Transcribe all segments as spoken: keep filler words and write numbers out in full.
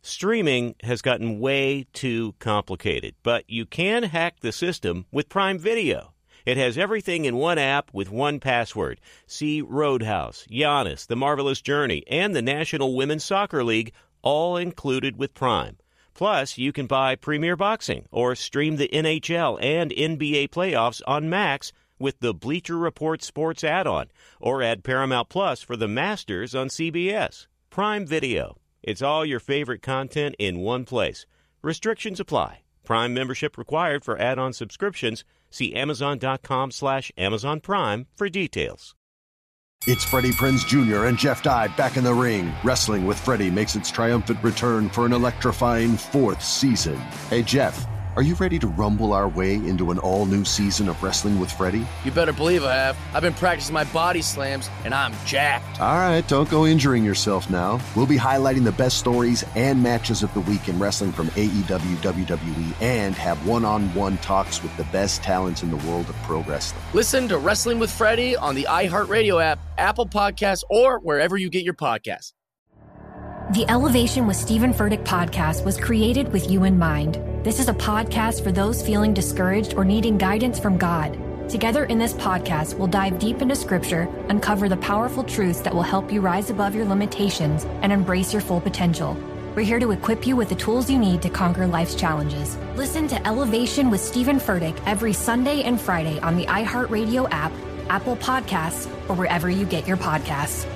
Streaming has gotten way too complicated, but you can hack the system with Prime Video. It has everything in one app with one password. See Roadhouse, Giannis, The Marvelous Journey, and the National Women's Soccer League, all included with Prime. Plus, you can buy Premier Boxing or stream the N H L and N B A playoffs on Max with the Bleacher Report Sports add-on, or add Paramount Plus for the Masters on C B S. Prime Video. It's all your favorite content in one place. Restrictions apply. Prime membership required for add-on subscriptions. See Amazon.com slash Amazon Prime for details. It's Freddie Prinze Junior and Jeff Dye back in the ring. Wrestling with Freddie makes its triumphant return for an electrifying fourth season. Hey, Jeff, are you ready to rumble our way into an all-new season of Wrestling with Freddie? You better believe I have. I've been practicing my body slams, and I'm jacked. All right, don't go injuring yourself now. We'll be highlighting the best stories and matches of the week in wrestling from A E W, W W E, and have one-on-one talks with the best talents in the world of pro wrestling. Listen to Wrestling with Freddie on the iHeartRadio app, Apple Podcasts, or wherever you get your podcasts. The Elevation with Stephen Furtick podcast was created with you in mind. This is a podcast for those feeling discouraged or needing guidance from God. Together in this podcast, we'll dive deep into Scripture, uncover the powerful truths that will help you rise above your limitations and embrace your full potential. We're here to equip you with the tools you need to conquer life's challenges. Listen to Elevation with Stephen Furtick every Sunday and Friday on the iHeartRadio app, Apple Podcasts, or wherever you get your podcasts.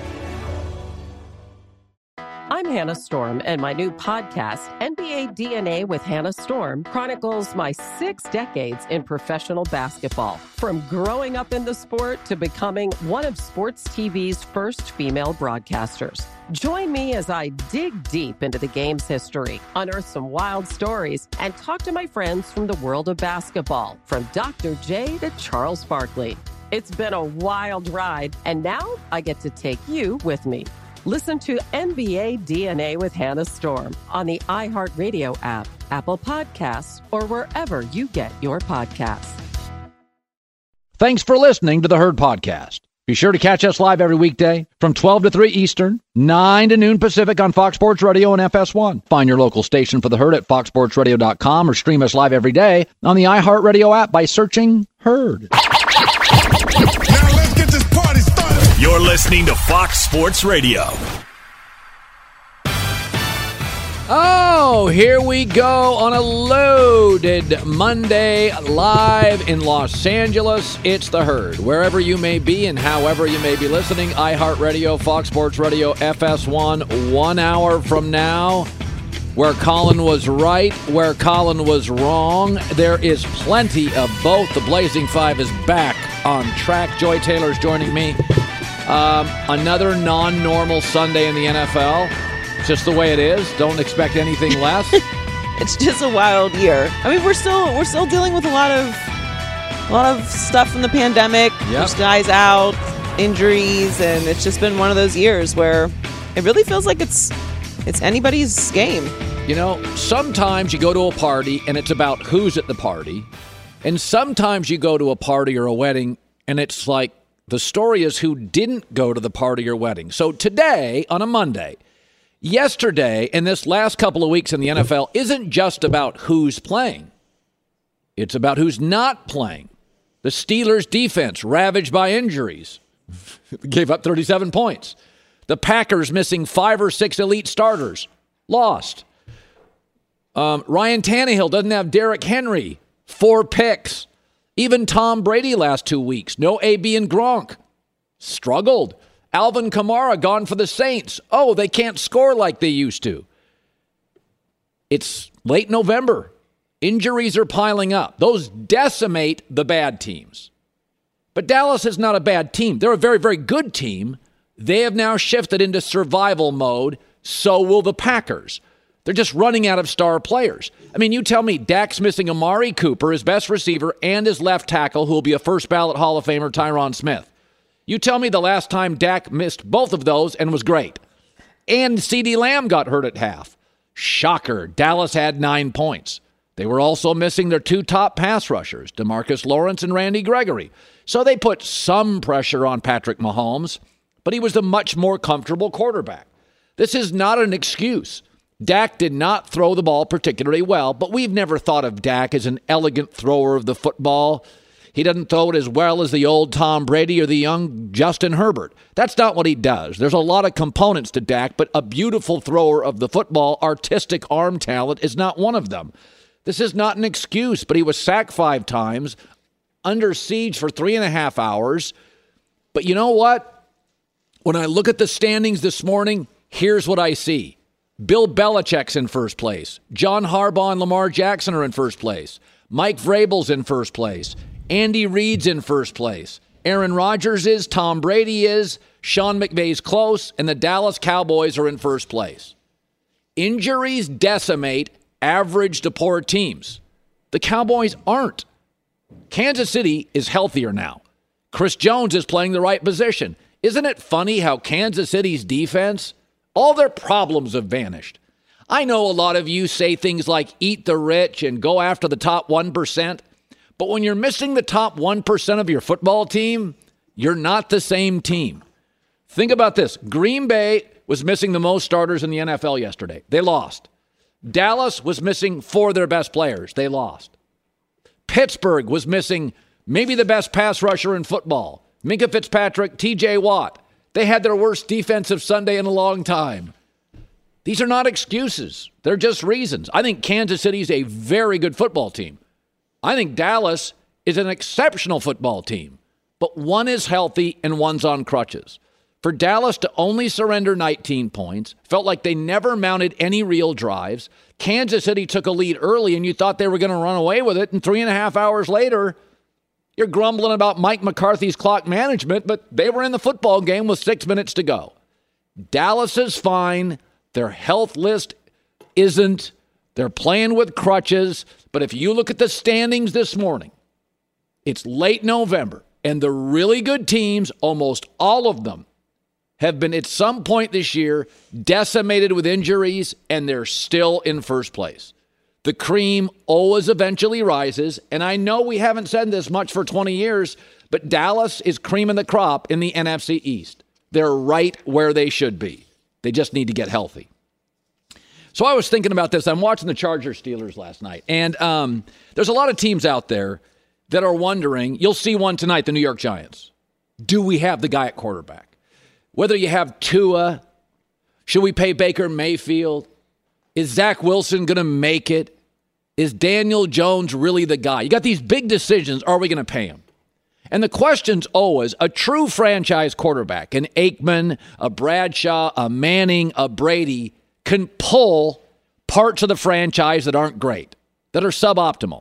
I'm Hannah Storm, and my new podcast, N B A D N A with Hannah Storm, chronicles my six decades in professional basketball. From growing up in the sport to becoming one of sports T V's first female broadcasters. Join me as I dig deep into the game's history, unearth some wild stories, and talk to my friends from the world of basketball, from Doctor J to Charles Barkley. It's been a wild ride, and now I get to take you with me. Listen to N B A D N A with Hannah Storm on the iHeartRadio app, Apple Podcasts, or wherever you get your podcasts. Thanks for listening to the Herd Podcast. Be sure to catch us live every weekday from twelve to three Eastern, nine to noon Pacific on Fox Sports Radio and F S one. Find your local station for the Herd at fox sports radio dot com or stream us live every day on the iHeartRadio app by searching Herd. Now let's get this party started. You're listening to Fox Sports Radio. Oh, here we go on a loaded Monday live in Los Angeles. It's the Herd. Wherever you may be and however you may be listening, iHeartRadio, Fox Sports Radio, F S one, one hour from now. Where Colin was right, where Colin was wrong. There is plenty of both. The Blazing Five is back on track. Joy Taylor's joining me. Um, another non-normal Sunday in the N F L. It's just the way it is. Don't expect anything less. It's just a wild year. I mean, we're still we're still dealing with a lot of a lot of stuff from the pandemic. Yep. There's guys out, injuries, and it's just been one of those years where it really feels like it's it's anybody's game. You know, sometimes you go to a party and it's about who's at the party. And sometimes you go to a party or a wedding and it's like the story is who didn't go to the party or wedding. So today, on a Monday, yesterday, and this last couple of weeks in the N F L isn't just about who's playing. It's about who's not playing. The Steelers' defense ravaged by injuries. Gave up thirty-seven points. The Packers missing five or six elite starters. Lost. Um, Ryan Tannehill doesn't have Derrick Henry. Four picks. Even Tom Brady last two weeks. No A B and Gronk. Struggled. Alvin Kamara gone for the Saints. Oh, they can't score like they used to. It's late November. Injuries are piling up. Those decimate the bad teams. But Dallas is not a bad team. They're a very, very good team. They have now shifted into survival mode. So will the Packers. They're just running out of star players. I mean, you tell me Dak's missing Amari Cooper, his best receiver, and his left tackle, who will be a first ballot Hall of Famer, Tyron Smith. You tell me the last time Dak missed both of those and was great. And CeeDee Lamb got hurt at half. Shocker. Dallas had nine points. They were also missing their two top pass rushers, DeMarcus Lawrence and Randy Gregory. So they put some pressure on Patrick Mahomes, but he was a much more comfortable quarterback. This is not an excuse. Dak did not throw the ball particularly well, but we've never thought of Dak as an elegant thrower of the football. He doesn't throw it as well as the old Tom Brady or the young Justin Herbert. That's not what he does. There's a lot of components to Dak, but a beautiful thrower of the football, artistic arm talent is not one of them. This is not an excuse, but he was sacked five times, under siege for three and a half hours. But you know what? When I look at the standings this morning, here's what I see. Bill Belichick's in first place. John Harbaugh and Lamar Jackson are in first place. Mike Vrabel's in first place. Andy Reid's in first place. Aaron Rodgers is, Tom Brady is, Sean McVay's close, and the Dallas Cowboys are in first place. Injuries decimate average to poor teams. The Cowboys aren't. Kansas City is healthier now. Chris Jones is playing the right position. Isn't it funny how Kansas City's defense, all their problems have vanished? I know a lot of you say things like eat the rich and go after the top one percent. But when you're missing the top one percent of your football team, you're not the same team. Think about this. Green Bay was missing the most starters in the N F L yesterday. They lost. Dallas was missing four of their best players. They lost. Pittsburgh was missing maybe the best pass rusher in football. Minka Fitzpatrick, T J Watt. They had their worst defensive Sunday in a long time. These are not excuses. They're just reasons. I think Kansas City is a very good football team. I think Dallas is an exceptional football team, but one is healthy and one's on crutches. For Dallas to only surrender nineteen points, felt like they never mounted any real drives. Kansas City took a lead early and you thought they were going to run away with it, and three and a half hours later, you're grumbling about Mike McCarthy's clock management, but they were in the football game with six minutes to go. Dallas is fine. Their health list isn't. They're playing with crutches. But if you look at the standings this morning, it's late November, and the really good teams, almost all of them, have been at some point this year decimated with injuries, and they're still in first place. The cream always eventually rises, and I know we haven't said this much for twenty years, but Dallas is cream of the crop in the N F C East. They're right where they should be. They just need to get healthy. So I was thinking about this. I'm watching the Chargers-Steelers last night, and um, there's a lot of teams out there that are wondering. You'll see one tonight, the New York Giants. Do we have the guy at quarterback? Whether you have Tua, should we pay Baker Mayfield? Is Zach Wilson going to make it? Is Daniel Jones really the guy? You got these big decisions. Are we going to pay him? And the question's always, a true franchise quarterback, an Aikman, a Bradshaw, a Manning, a Brady, can pull parts of the franchise that aren't great, that are suboptimal.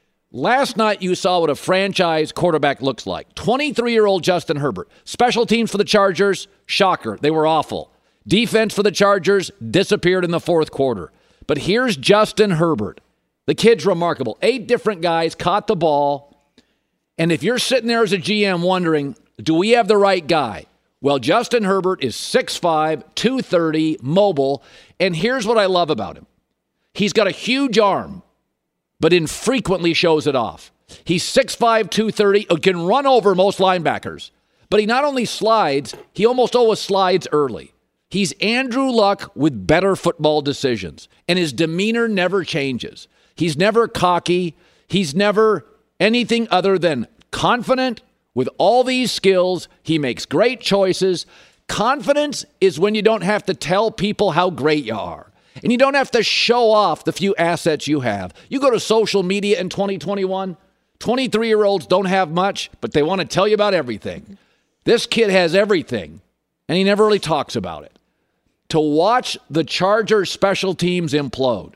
Last night, you saw what a franchise quarterback looks like. twenty-three-year-old Justin Herbert. Special teams for the Chargers, shocker, they were awful. Defense for the Chargers disappeared in the fourth quarter. But here's Justin Herbert. The kid's remarkable. Eight different guys caught the ball. And if you're sitting there as a G M wondering, do we have the right guy? Well, Justin Herbert is six five, two thirty, mobile, and here's what I love about him. He's got a huge arm, but infrequently shows it off. He's six five, two thirty, can run over most linebackers, but he not only slides, he almost always slides early. He's Andrew Luck with better football decisions, and his demeanor never changes. He's never cocky. He's never anything other than confident. With all these skills, he makes great choices. Confidence is when you don't have to tell people how great you are. And you don't have to show off the few assets you have. You go to social media in twenty twenty-one, twenty-three-year-olds don't have much, but they want to tell you about everything. This kid has everything, and he never really talks about it. To watch the Chargers special teams implode,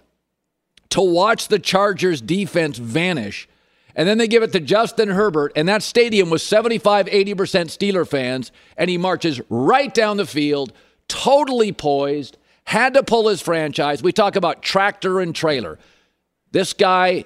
to watch the Chargers defense vanish, and then they give it to Justin Herbert, and that stadium was seventy-five, eighty percent Steeler fans, and he marches right down the field, totally poised, had to pull his franchise. We talk about tractor and trailer. This guy,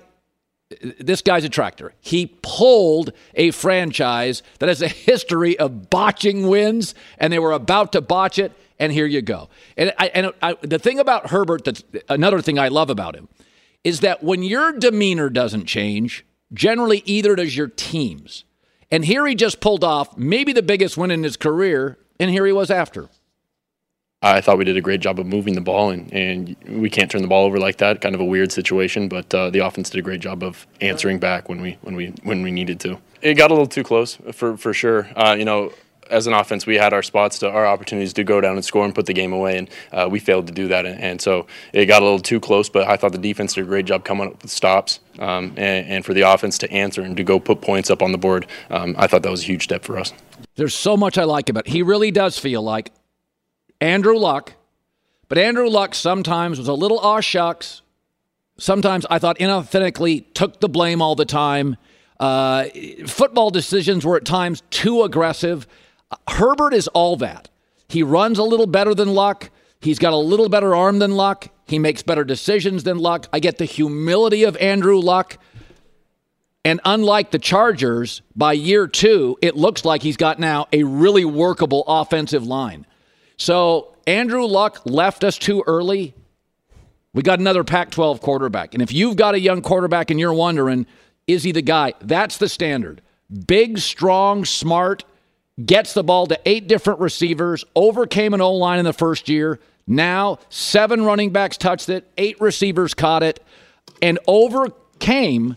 this guy's a tractor. He pulled a franchise that has a history of botching wins, and they were about to botch it, and here you go. And, I, and I, the thing about Herbert, that's another thing I love about him, is that when your demeanor doesn't change, generally, either does your team's. And here he just pulled off maybe the biggest win in his career, and here he was after. I thought we did a great job of moving the ball, and, and we can't turn the ball over like that. Kind of a weird situation, but uh, the offense did a great job of answering back when we when we when we needed to. It got a little too close for for sure. Uh, you know, as an offense, we had our spots, to our opportunities to go down and score and put the game away, and uh, we failed to do that. And, and so it got a little too close. But I thought the defense did a great job coming up with stops, um, and, and for the offense to answer and to go put points up on the board. Um, I thought that was a huge step for us. There's so much I like about it. He really does feel like Andrew Luck. But Andrew Luck sometimes was a little aw shucks. Sometimes I thought inauthentically took the blame all the time. Uh, football decisions were at times too aggressive. Herbert is all that. He runs a little better than Luck. He's got a little better arm than Luck. He makes better decisions than Luck. I get the humility of Andrew Luck. And unlike the Chargers, by year two, it looks like he's got now a really workable offensive line. So Andrew Luck left us too early. We got another Pac twelve quarterback. And if you've got a young quarterback and you're wondering, is he the guy? That's the standard. Big, strong, smart, gets the ball to eight different receivers, overcame an O-line in the first year. Now, seven running backs touched it, eight receivers caught it, and overcame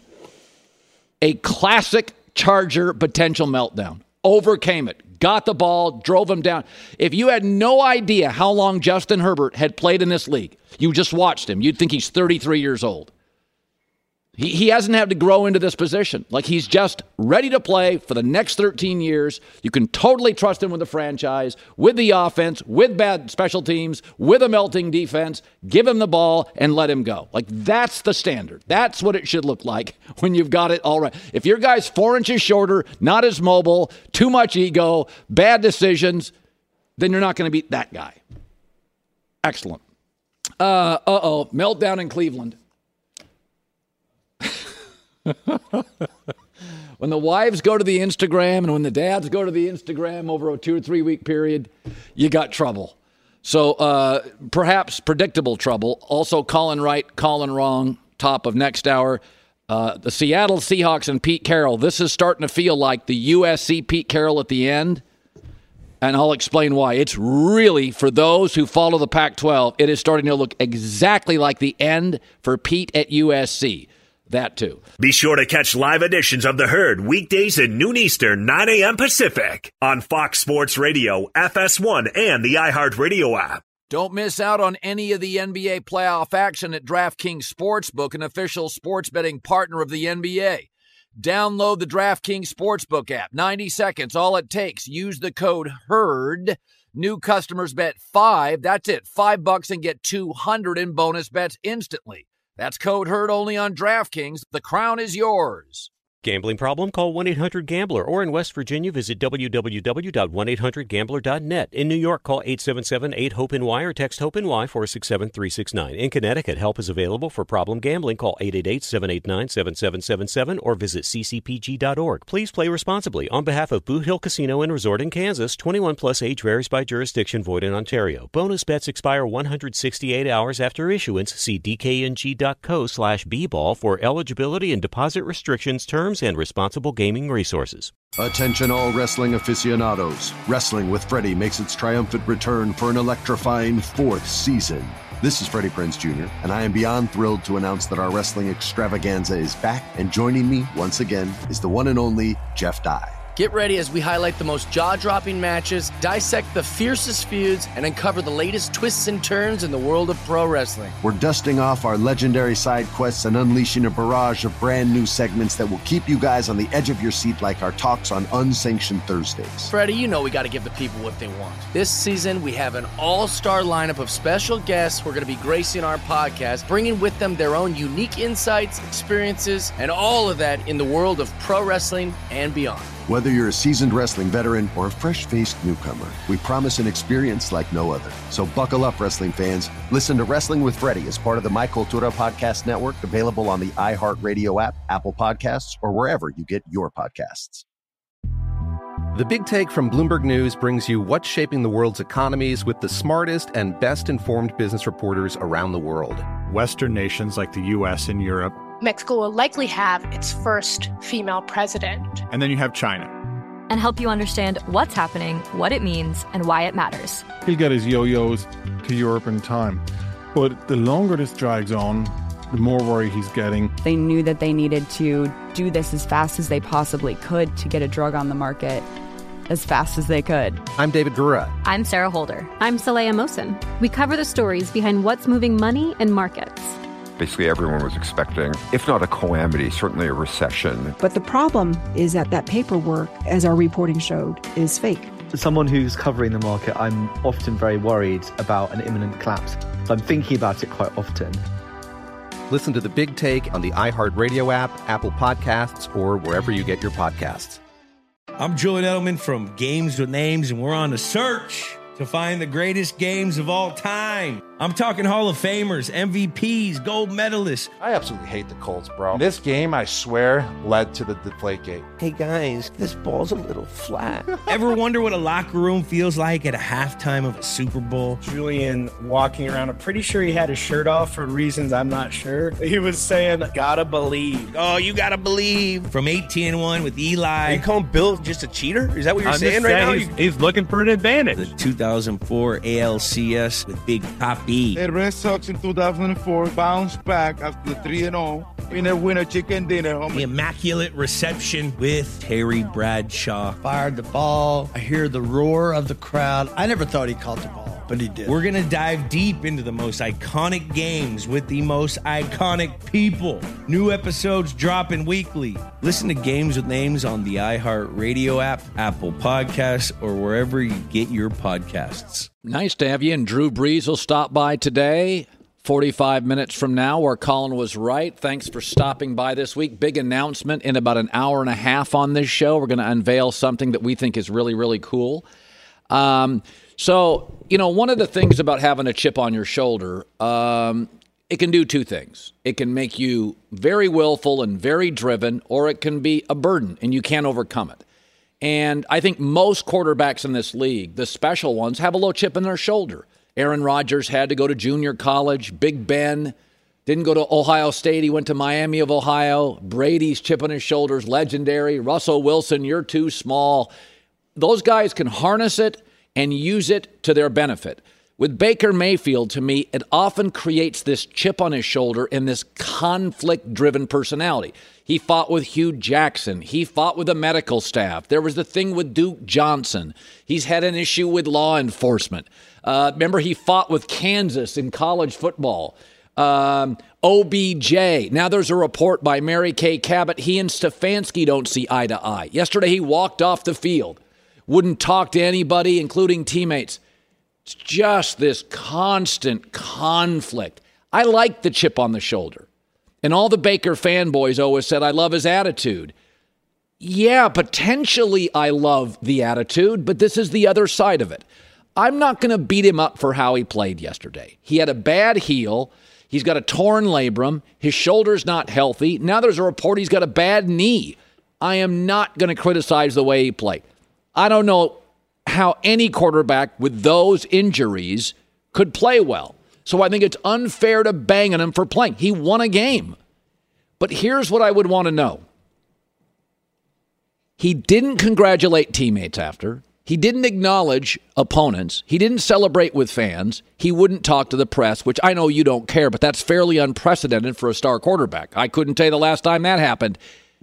a classic Charger potential meltdown. Overcame it. Got the ball, drove him down. If you had no idea how long Justin Herbert had played in this league, you just watched him, you'd think he's thirty-three years old. He, he hasn't had to grow into this position. Like, he's just ready to play for the next thirteen years. You can totally trust him with the franchise, with the offense, with bad special teams, with a melting defense. Give him the ball and let him go. Like, that's the standard. That's what it should look like when you've got it all right. If your guy's four inches shorter, not as mobile, too much ego, bad decisions, then you're not going to beat that guy. Excellent. Uh, uh-oh, meltdown in Cleveland. When the wives go to the Instagram and when the dads go to the Instagram over a two or three week period, you got trouble. So uh, perhaps predictable trouble. Also, Colin right, Colin wrong, top of next hour. Uh, the Seattle Seahawks and Pete Carroll. This is starting to feel like the U S C Pete Carroll at the end. And I'll explain why. It's really, for those who follow the Pac twelve, it is starting to look exactly like the end for Pete at U S C. That too. Be sure to catch live editions of The Herd weekdays at noon Eastern, nine a.m. Pacific on Fox Sports Radio, F S one, and the iHeartRadio app. Don't miss out on any of the N B A playoff action at DraftKings Sportsbook, an official sports betting partner of the N B A. Download the DraftKings Sportsbook app. ninety seconds, all it takes. Use the code HERD. New customers bet five. That's it. Five bucks and get two hundred in bonus bets instantly. That's code HERD only on DraftKings. The crown is yours. Gambling problem? Call one eight hundred gambler. Or in West Virginia, visit w w w dot one eight hundred gambler dot net. In New York, call eight seven seven eight hope N Y or text HOPE-NY four six seven three six nine. In Connecticut, help is available for problem gambling. Call eight eight eight seven eight nine seven seven seven seven or visit c c p g dot org. Please play responsibly. On behalf of Boot Hill Casino and Resort in Kansas, twenty-one plus age varies by jurisdiction, void in Ontario. Bonus bets expire one hundred sixty-eight hours after issuance. See d k n g dot co slash b ball for eligibility and deposit restrictions, terms, and responsible gaming resources. Attention all wrestling aficionados. Wrestling with Freddie makes its triumphant return for an electrifying fourth season. This is Freddie Prinze Junior, and I am beyond thrilled to announce that our wrestling extravaganza is back, and joining me once again is the one and only Jeff Dye. Get ready as we highlight the most jaw-dropping matches, dissect the fiercest feuds, and uncover the latest twists and turns in the world of pro wrestling. We're dusting off our legendary side quests and unleashing a barrage of brand new segments that will keep you guys on the edge of your seat like our talks on Unsanctioned Thursdays. Freddie, you know we got to give the people what they want. This season, we have an all-star lineup of special guests who are going to be gracing our podcast, bringing with them their own unique insights, experiences, and all of that in the world of pro wrestling and beyond. Whether you're a seasoned wrestling veteran or a fresh-faced newcomer, we promise an experience like no other. So buckle up, wrestling fans. Listen to Wrestling with Freddie as part of the My Cultura Podcast Network, available on the iHeartRadio app, Apple Podcasts, or wherever you get your podcasts. The Big Take from Bloomberg News brings you what's shaping the world's economies with the smartest and best-informed business reporters around the world. Western nations like the U S and Europe. Mexico will likely have its first female president. And then you have China. and help you understand what's happening, what it means, and why it matters. He'll get his yo-yos to Europe in time. But the longer this drags on, the more worry he's getting. They knew that they needed to do this as fast as they possibly could to get a drug on the market as fast as they could. I'm David Gura. I'm Sarah Holder. I'm Saleha Mohsen. We cover the stories behind what's moving money and markets. Basically, everyone was expecting, if not a calamity, certainly a recession. But the problem is that that paperwork, as our reporting showed, is fake. As someone who's covering the market, I'm often very worried about an imminent collapse. So I'm thinking about it quite often. Listen to The Big Take on the iHeartRadio app, Apple Podcasts, or wherever you get your podcasts. I'm Julian Edelman from Games with Names, and we're on a search to find the greatest games of all time. I'm talking Hall of Famers, M V Ps, gold medalists. I absolutely hate the Colts, bro. This game, I swear, led to the Deflategate. Hey, guys, this ball's a little flat. Ever wonder what a locker room feels like at a halftime of a Super Bowl? Julian walking around, I'm pretty sure he had his shirt off for reasons I'm not sure. He was saying, gotta believe. Oh, you gotta believe. From eighteen and one with Eli. Are you calling Bill just a cheater? Is that what you're I'm saying right saying now? He's, he's looking for an advantage. The two thousand four A L C S with Big Papi. The Red Sox in two thousand four bounced back after three and oh in a winner chicken dinner. The immaculate reception with Terry Bradshaw. Fired the ball. I hear the roar of the crowd. I never thought he caught the ball, but he did. We're going to dive deep into the most iconic games with the most iconic people. New episodes dropping weekly. Listen to Games with Names on the iHeartRadio app, Apple Podcasts, or wherever you get your podcasts. Nice to have you, and Drew Brees will stop by today, forty-five minutes from now, where Colin was right. Thanks for stopping by this week. Big announcement in about an hour and a half on this show. We're going to unveil something that we think is really, really cool. Um, so, you know, one of the things about having a chip on your shoulder, um, it can do two things. It can make you very willful and very driven, or it can be a burden, and you can't overcome it. And I think most quarterbacks in this league, the special ones, have a little chip in their shoulder. Aaron Rodgers had to go to junior college. Big Ben didn't go to Ohio State. He went to Miami of Ohio. Brady's chip on his shoulders, legendary. Russell Wilson, you're too small. Those guys can harness it and use it to their benefit. With Baker Mayfield, to me, it often creates this chip on his shoulder and this conflict-driven personality. He fought with Hugh Jackson. He fought with the medical staff. There was the thing with Duke Johnson. He's had an issue with law enforcement. Uh, remember, he fought with Kansas in college football. Um, O B J. Now there's a report by Mary Kay Cabot. He and Stefanski don't see eye to eye. Yesterday, he walked off the field. Wouldn't talk to anybody, including teammates. It's just this constant conflict. I like the chip on the shoulder. And all the Baker fanboys always said, I love his attitude. Yeah, potentially I love the attitude, but this is the other side of it. I'm not going to beat him up for how he played yesterday. He had a bad heel. He's got a torn labrum. His shoulder's not healthy. Now there's a report he's got a bad knee. I am not going to criticize the way he played. I don't know how any quarterback with those injuries could play well. So I think it's unfair to bang on him for playing. He won a game. But here's what I would want to know. He didn't congratulate teammates after. He didn't acknowledge opponents. He didn't celebrate with fans. He wouldn't talk to the press, which I know you don't care, but that's fairly unprecedented for a star quarterback. I couldn't tell you the last time that happened.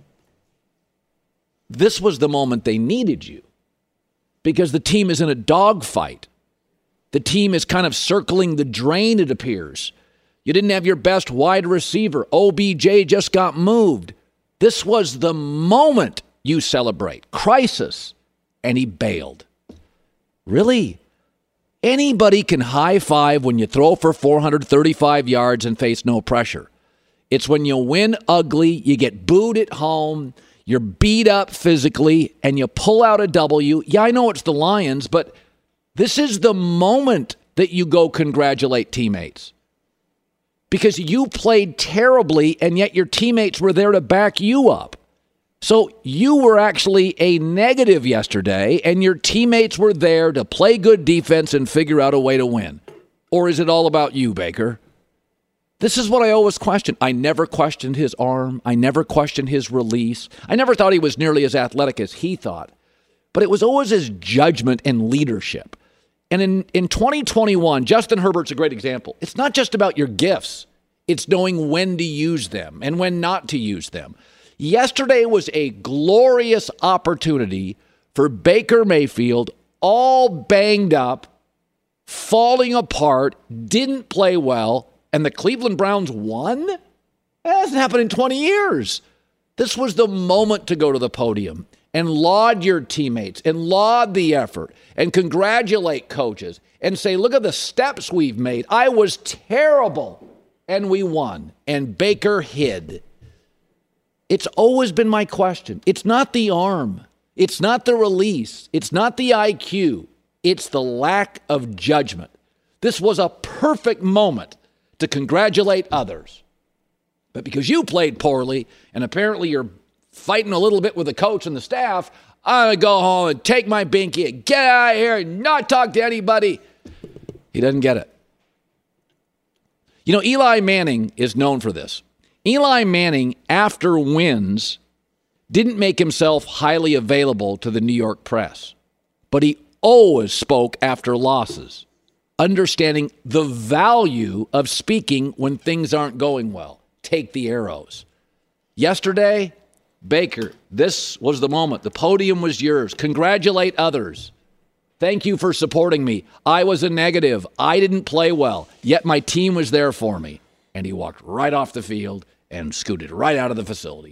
This was the moment they needed you because the team is in a dogfight. The team is kind of circling the drain, it appears. You didn't have your best wide receiver. O B J just got moved. This was the moment you celebrate. Crisis. And he bailed. Really? Anybody can high-five when you throw for four hundred thirty-five yards and face no pressure. It's when you win ugly, you get booed at home, you're beat up physically, and you pull out a W. Yeah, I know it's the Lions, but this is the moment that you go congratulate teammates. Because you played terribly, and yet your teammates were there to back you up. So you were actually a negative yesterday, and your teammates were there to play good defense and figure out a way to win. Or is it all about you, Baker? This is what I always questioned. I never questioned his arm. I never questioned his release. I never thought he was nearly as athletic as he thought. but it was always his judgment and leadership. And in, in twenty twenty-one, Justin Herbert's a great example. It's not just about your gifts. It's knowing when to use them and when not to use them. Yesterday was a glorious opportunity for Baker Mayfield, all banged up, falling apart, didn't play well, and the Cleveland Browns won? That hasn't happened in twenty years. This was the moment to go to the podium and laud your teammates and laud the effort and congratulate coaches and say, look at the steps we've made. I was terrible, and we won. And Baker hid. It's always been my question. It's not the arm. It's not the release. It's not the I Q. It's the lack of judgment. This was a perfect moment to congratulate others. But because you played poorly, and apparently you're fighting a little bit with the coach and the staff, I'm going to go home and take my binky and get out of here and not talk to anybody. He doesn't get it. You know, Eli Manning is known for this. Eli Manning, after wins, didn't make himself highly available to the New York press, but he always spoke after losses, understanding the value of speaking when things aren't going well. Take the arrows. Yesterday, Baker, this was the moment. The podium was yours. Congratulate others. Thank you for supporting me. I was a negative. I didn't play well, yet my team was there for me. And he walked right off the field and scooted right out of the facility.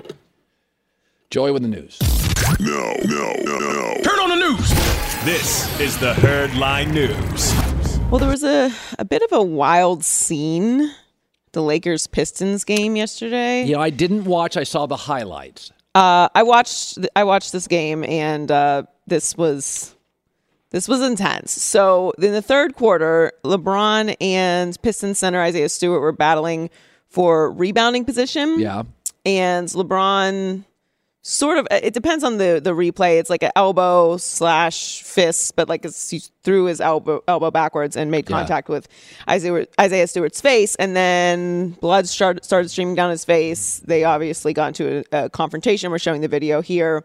Joy with the news. No, no, no, no. Turn on the news. This is the Herd Line News. Well, there was a, a bit of a wild scene, the Lakers-Pistons game yesterday. Yeah, I didn't watch. I saw the highlights. Uh, I watched. I watched this game, and uh, this was this was intense. So in the third quarter, LeBron and Pistons center Isaiah Stewart were battling for rebounding position. Yeah, and LeBron sort of, it depends on the the replay. It's like an elbow slash fist, but like he threw his elbow elbow backwards and made contact yeah. with Isaiah Isaiah Stewart's face, and then blood started started streaming down his face. They obviously got into a, a confrontation. We're showing the video here,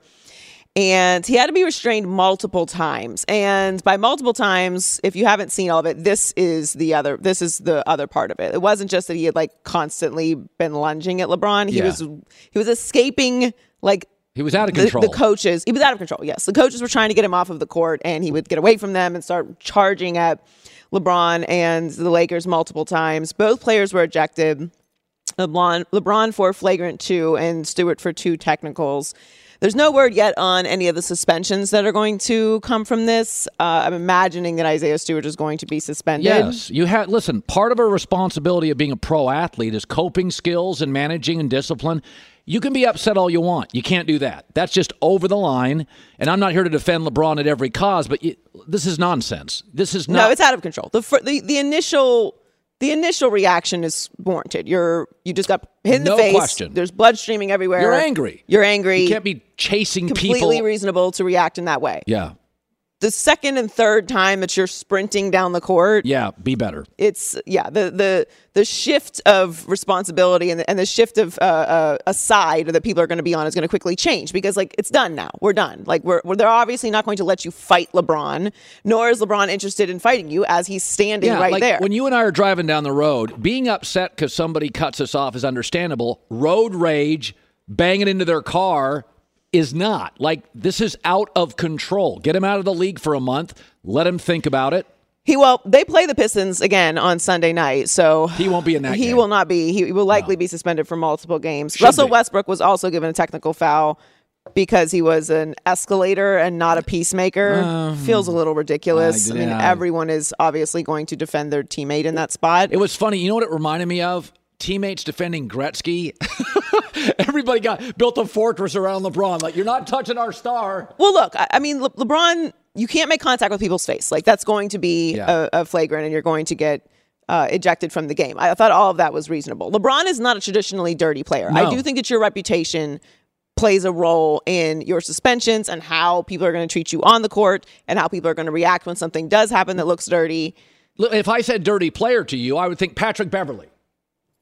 and he had to be restrained multiple times. And by multiple times, if you haven't seen all of it, this is the other this is the other part of it. It wasn't just that he had like constantly been lunging at LeBron. He yeah. was he was escaping like. He was out of control. The, the coaches, he was out of control, yes. The coaches were trying to get him off of the court, and he would get away from them and start charging at LeBron and the Lakers multiple times. Both players were ejected. LeBron, LeBron for flagrant two and Stewart for two technicals. There's no word yet on any of the suspensions that are going to come from this. Uh, I'm imagining that Isaiah Stewart is going to be suspended. Yes. You had, listen, part of a responsibility of being a pro athlete is coping skills and managing and discipline. You can be upset all you want. You can't do that. That's just over the line. And I'm not here to defend LeBron at every cause, but you, this is nonsense. This is not. No, it's out of control. The the, the initial the initial reaction is warranted. You're you just got hit in no the face. Question. There's blood streaming everywhere. You're angry. You're angry. You can't be chasing completely people. Completely reasonable to react in that way. Yeah. The second and third time that you're sprinting down the court, yeah, be better. It's yeah, the the the shift of responsibility and the, and the shift of uh, uh, a side that people are going to be on is going to quickly change because like it's done now. We're done. Like we're, we're they're obviously not going to let you fight LeBron, nor is LeBron interested in fighting you as he's standing yeah, right like there. When you and I are driving down the road, being upset because somebody cuts us off is understandable. Road rage, banging into their car. Is not. Like, this is out of control. Get him out of the league for a month. Let him think about it. He well, they play the Pistons again on Sunday night, so he won't be in that He game. will not be. He will likely no. be suspended for multiple games. Should Russell be. Westbrook was also given a technical foul because he was an escalator and not a peacemaker. Um, Feels a little ridiculous. Uh, yeah. I mean, everyone is obviously going to defend their teammate in that spot. It was funny. You know what it reminded me of? Teammates defending Gretzky. Everybody got built a fortress around LeBron. Like, you're not touching our star. Well, look, I, I mean, Le- LeBron, you can't make contact with people's face. Like, that's going to be yeah. a, a flagrant, and you're going to get uh, ejected from the game. I thought all of that was reasonable. LeBron is not a traditionally dirty player. No. I do think that your reputation plays a role in your suspensions and how people are going to treat you on the court and how people are going to react when something does happen that looks dirty. Look, if I said dirty player to you, I would think Patrick Beverley.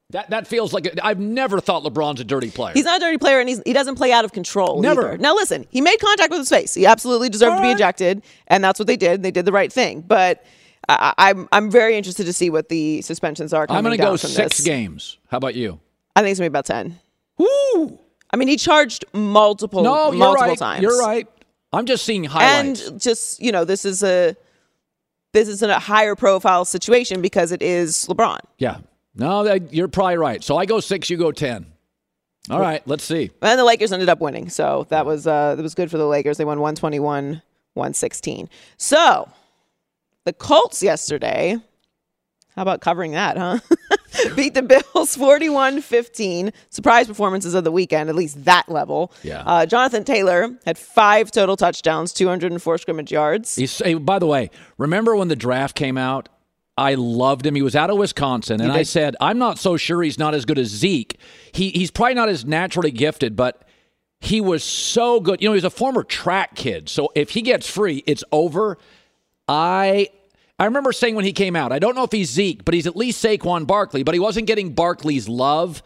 That that feels like a, I've never thought LeBron's a dirty player. He's not a dirty player, and he's, he doesn't play out of control Never. either. Now, listen, he made contact with his face. He absolutely deserved All to be right. ejected, and that's what they did. They did the right thing. But I, I'm I'm very interested to see what the suspensions are coming I'm going to down go from six this. games. How about you? I think it's going to be about ten. Woo! I mean, he charged multiple, no, you're multiple right. times. You're right. I'm just seeing highlights. And just, you know, this is a this is a higher profile situation because it is LeBron. Yeah. No, that, you're probably right. So I go six, you go ten. All right, let's see. And the Lakers ended up winning, so that was uh, that was good for the Lakers. They won one twenty-one, one sixteen. So the Colts yesterday, how about covering that, huh? Beat the Bills forty-one fifteen. Surprise performances of the weekend, at least that level. Yeah. Uh, Jonathan Taylor had five total touchdowns, two hundred four scrimmage yards. He's, hey, by the way, remember when the draft came out? I loved him. He was out of Wisconsin, and I said, I'm not so sure he's not as good as Zeke. He He's probably not as naturally gifted, but he was so good. You know, he's a former track kid, so if he gets free, it's over. I I remember saying when he came out, I don't know if he's Zeke, but he's at least Saquon Barkley, but he wasn't getting Barkley's love.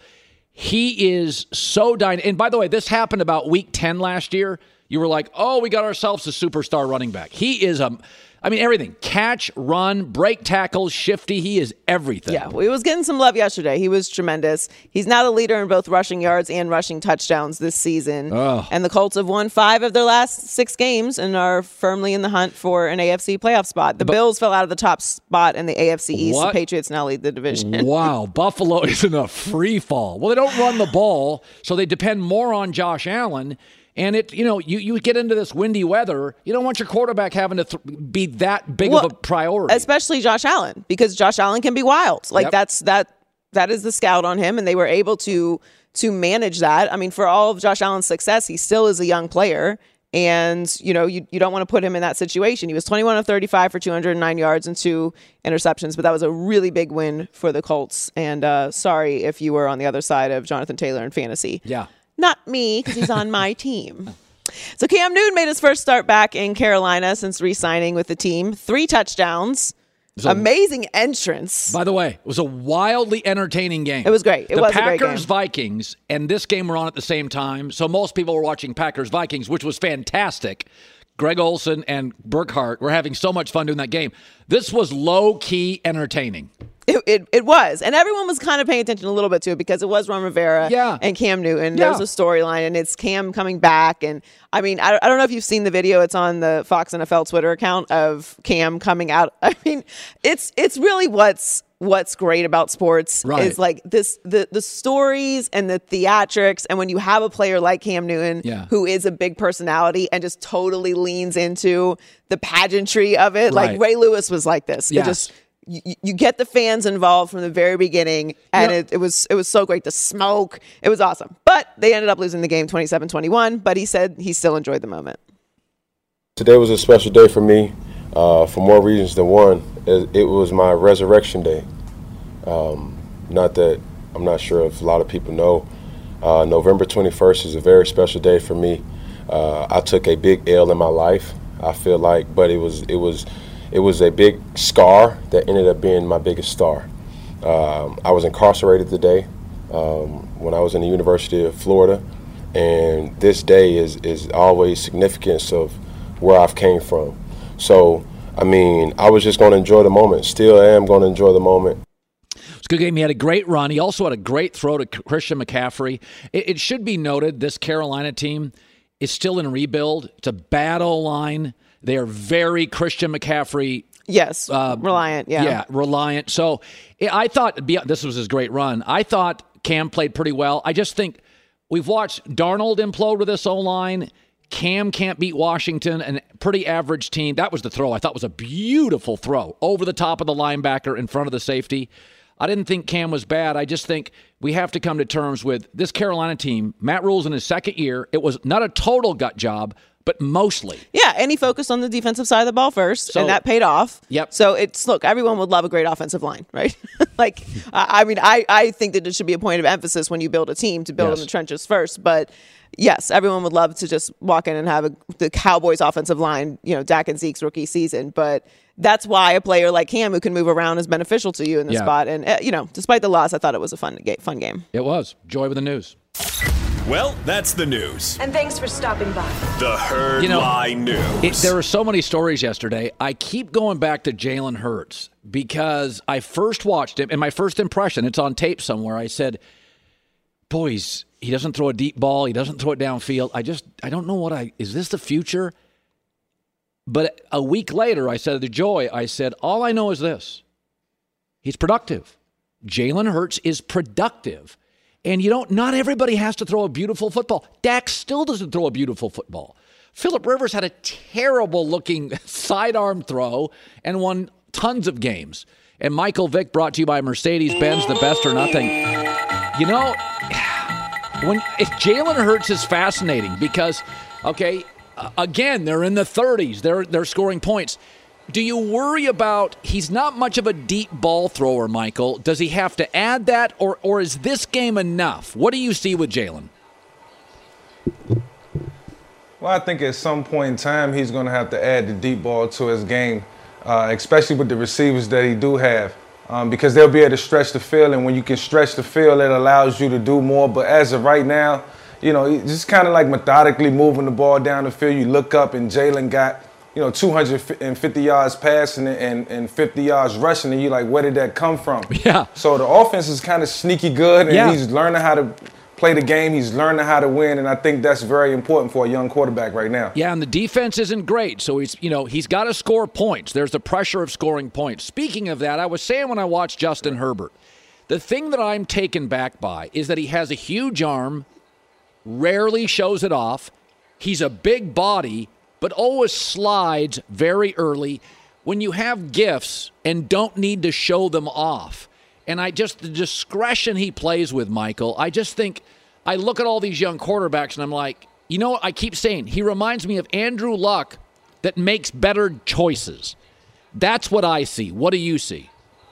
He is so dynamic. And by the way, this happened about week ten last year. You were like, oh, we got ourselves a superstar running back. He is a... I mean, everything. Catch, run, break tackles, shifty. He is everything. Yeah, he was getting some love yesterday. He was tremendous. He's now the leader in both rushing yards and rushing touchdowns this season. Oh. And the Colts have won five of their last six games and are firmly in the hunt for an A F C playoff spot. The but, Bills fell out of the top spot in the A F C East. What? The Patriots now lead the division. Wow. Buffalo is in a free fall. Well, they don't run the ball, so they depend more on Josh Allen. And it, you know, you, you get into this windy weather, you don't want your quarterback having to th- be that big well, of a priority. Especially Josh Allen, because Josh Allen can be wild. Like yep. that's that that is the scout on him, and they were able to to manage that. I mean, for all of Josh Allen's success, he still is a young player, and you know, you, you don't want to put him in that situation. He was twenty-one of thirty-five for two hundred nine yards and two interceptions, but that was a really big win for the Colts. And uh, sorry if you were on the other side of Jonathan Taylor in fantasy. Yeah. Not me, because he's on my team. So Cam Newton made his first start back in Carolina since re-signing with the team. Three touchdowns. A, Amazing entrance. By the way, it was a wildly entertaining game. It was great. It the was Packers, a great game. Vikings, and this game were on at the same time. So most people were watching Packers, Vikings, which was fantastic. Greg Olsen and Burkhardt were having so much fun doing that game. This was low-key entertaining. It, it it was. And everyone was kind of paying attention a little bit to it because it was Ron Rivera yeah. and Cam Newton. Yeah. There was a storyline, and it's Cam coming back. And, I mean, I, I don't know if you've seen the video. It's on the Fox N F L Twitter account of Cam coming out. I mean, it's it's really what's what's great about sports right. is, like, this the, the stories and the theatrics. And when you have a player like Cam Newton yeah. who is a big personality and just totally leans into the pageantry of it. Right. Like, Ray Lewis was like this. Yes. It just... You, you get the fans involved from the very beginning, and yep. it, it was it was so great. The smoke, it was awesome. But they ended up losing the game twenty-seven twenty-one, but he said he still enjoyed the moment. Today was a special day for me uh, for more reasons than one. It, it was my resurrection day. Um, not that I'm not sure if a lot of people know. Uh, November twenty-first is a very special day for me. Uh, I took a big L in my life, I feel like, but it was it was It was a big scar that ended up being my biggest star. Um, I was incarcerated today um, when I was in the University of Florida, and this day is, is always significance of where I've came from. So, I mean, I was just going to enjoy the moment. Still am going to enjoy the moment. It's a good game. He had a great run. He also had a great throw to Christian McCaffrey. It, it should be noted, this Carolina team is still in rebuild. It's a bad O-line. They are very Christian McCaffrey. Yes, uh, reliant, yeah. Yeah, reliant. So I thought, this was his great run. I thought Cam played pretty well. I just think we've watched Darnold implode with this O-line. Cam can't beat Washington, a pretty average team. That was the throw. I thought was a beautiful throw over the top of the linebacker in front of the safety. I didn't think Cam was bad. I just think we have to come to terms with this Carolina team. Matt Rule's in his second year. It was not a total gut job, but mostly. Yeah, and he focused on the defensive side of the ball first, So- and that paid off. Yep. So it's, look, everyone would love a great offensive line, right? like, I I mean, I, I think that it should be a point of emphasis when you build a team to build Yes. in the trenches first. But yes, everyone would love to just walk in and have a, the Cowboys offensive line, you know, Dak and Zeke's rookie season. But that's why a player like Cam who can move around is beneficial to you in this Yeah. spot. And, uh, you know, despite the loss, I thought it was a fun, ga- fun game. It was. Joy with the news. Well, that's the news. And thanks for stopping by. The Herd You know, Line News. It, there were so many stories yesterday. I keep going back to Jalen Hurts because I first watched him, and my first impression, it's on tape somewhere, I said, boys, he doesn't throw a deep ball. He doesn't throw it downfield. I just, I don't know what I, is this the future? But a week later, I said to Joy, I said, all I know is this. He's productive. Jalen Hurts is productive. And you don't, not everybody has to throw a beautiful football. Dak still doesn't throw a beautiful football. Phillip Rivers had a terrible looking sidearm throw and won tons of games. And Michael Vick, brought to you by Mercedes-Benz, the best or nothing. You know, when if Jalen Hurts is fascinating because, okay, uh, again, they're in the thirties. They're they're scoring points. Do you worry about, he's not much of a deep ball thrower, Michael. Does he have to add that, or or is this game enough? What do you see with Jalen? Well, I think at some point in time, he's going to have to add the deep ball to his game, uh, especially with the receivers that he do have, um, because they'll be able to stretch the field, and when you can stretch the field, it allows you to do more. But as of right now, you know, just kind of like methodically moving the ball down the field. You look up, and Jalen got, you know, two hundred fifty yards passing and, and fifty yards rushing, and you're like, where did that come from? Yeah. So the offense is kind of sneaky good, and Yeah. he's learning how to play the game. He's learning how to win, and I think that's very important for a young quarterback right now. Yeah, and the defense isn't great, so he's, you know, he's got to score points. There's the pressure of scoring points. Speaking of that, I was saying when I watched Justin Herbert, the thing that I'm taken back by is that he has a huge arm, rarely shows it off. He's a big body, but always slides very early when you have gifts and don't need to show them off. And I just, the discretion he plays with, Michael, I just think, I look at all these young quarterbacks and I'm like, you know what I keep saying? He reminds me of Andrew Luck that makes better choices. That's what I see. What do you see?